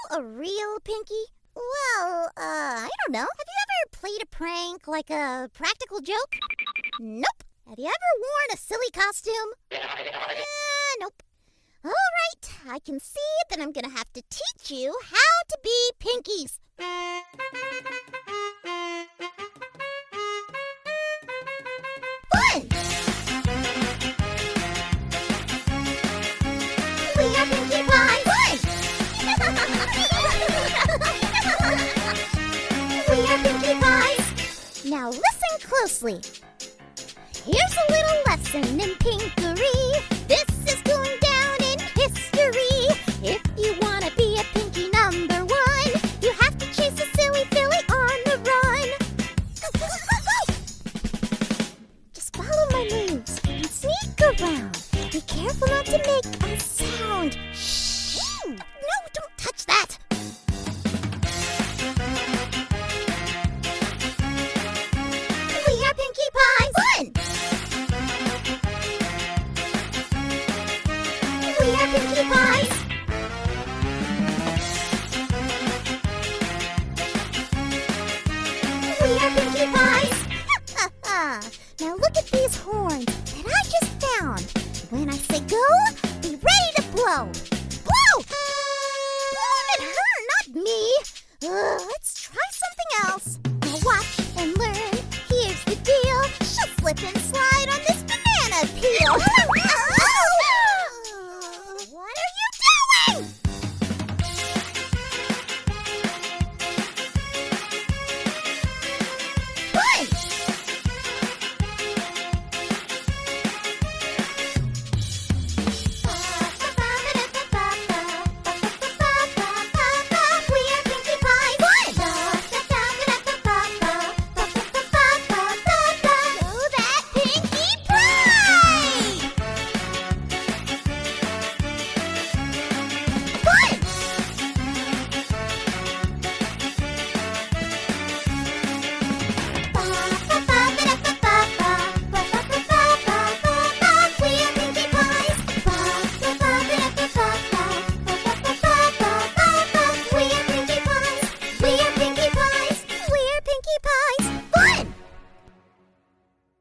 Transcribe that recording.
a real Pinky? Well, I don't know. Have you ever played a prank like a practical joke? Nope. Have you ever worn a silly costume? Nope. All right, I can see that I'm gonna have to teach you how to be Pinkies. Fun! We are Pinkie Pies! We are Pinkie Pies! Now listen closely. Here's a little lesson in pinkery.